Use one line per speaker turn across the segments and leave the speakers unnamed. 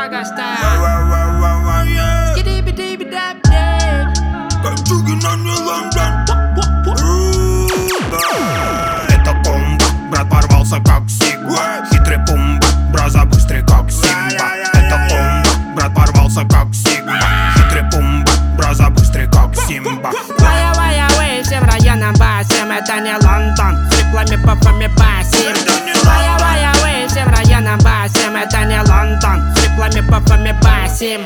Chicago style. Skidibidibidabdab.
Кольчуги на не Лондон. Это комбо, брат порвался как Сигма. Хитрый пумба, браза быстрый как Симба. Это комбо, брат порвался как Сигма. Хитрый пумба, браза быстрый как Симба.
Вая-вая-вей, всем районам басим, это не Лондон. С хриплыми попами басим. Вая-вая-вей, всем районам басим, это не Лондон. С хриплыми попами басим.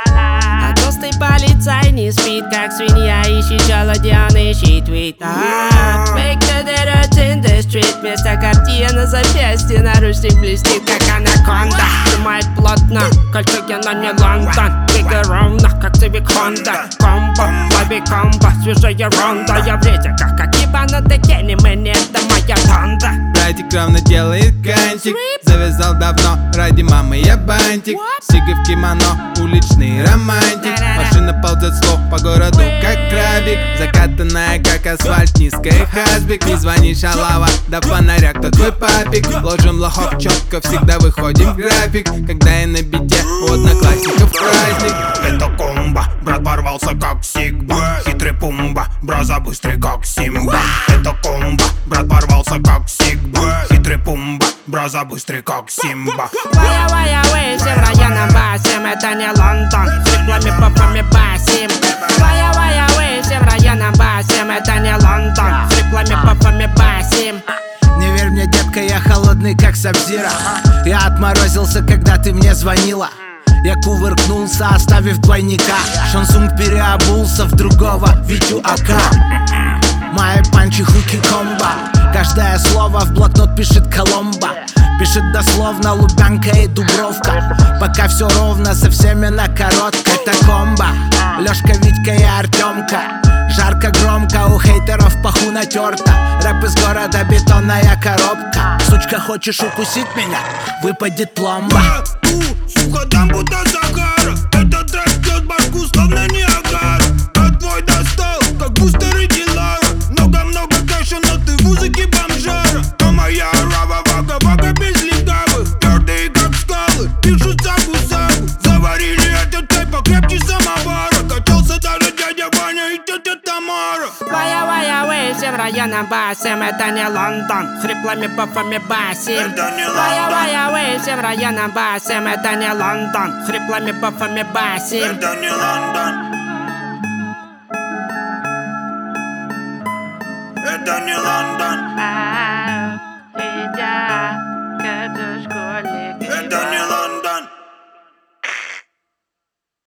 А толстый полицай не спит, как свинья, ищет желуди, он ищет твит. Make the dirt in the street. Вместо картины на запястье наручник блестит, как анаконда. Сжимает плотно, кольчуги, но не Лондон. Двигай ровно, как цивик Хонда. Комбо, лови комбо, свежая ронда. Я в рейде, как ебанутый Кенни, мне это моя банда.
Братик ровно делает кантик. Завязал давно, ради мамы я бантик. Сига в кимоно, уличный романтик. Машина ползет слов по городу, как крабик. Закатанная, как асфальт, низкая хазбик. Не звони, шалава, до фонаря, кто твой папик. Ложим лохов четко, всегда выходим в график. Когда я на беде, у одноклассников праздник.
Это комбо, брат порвался как Сигма. Хитрый пумба, браза быстрый как Симба. Это комбо, брат порвался как Сигма. Хитрый пумба, браза быстрый как Симба.
Вая-вая-вей, всем районам басим, это не Лондон. С хриплыми попами басим. Вая-вая-вей, всем районам басим, это не Лондон. С хриплыми попами басим.
Не верь мне, детка, я холодный, как Сабзира. Я отморозился, когда ты мне звонила. Я кувыркнулся, оставив двойника. Шансунг переобулся в другого Витю АК. Мои панчи, хуки, комбо. Каждое слово в блокнот пишет Коломбо. Пишет дословно Лубянка и Дубровка. Пока все ровно, со всеми на короткой. Это комбо, Лёшка, Витька и Артемка. Жарко, громко, у хейтеров паху натерта. Рэп из города, бетонная коробка. Сучка, хочешь укусить меня? Выпадет пломба.
Сука, там будто Сахара. Этот трек бьет башку, словно Ниагара. А твой достал, как бустер и Дилара. Много-много кэша, но ты в музыке бомжара. А моя рава, вага-вага без легавых. Твердые, как скалы, пишут сагу-сагу. Заварили этот чай покрепче самовара. Качался даже дядя Ваня и тетя Тамара.
Вая-вая-вей, всем районам басим, это не Лондон. С хриплыми попами басим. Вая-вая-вей, всем районам басим, это не Лондон. С хриплыми попами басим.
Это не Лондон. Это не Лондон.
Ah, yeah,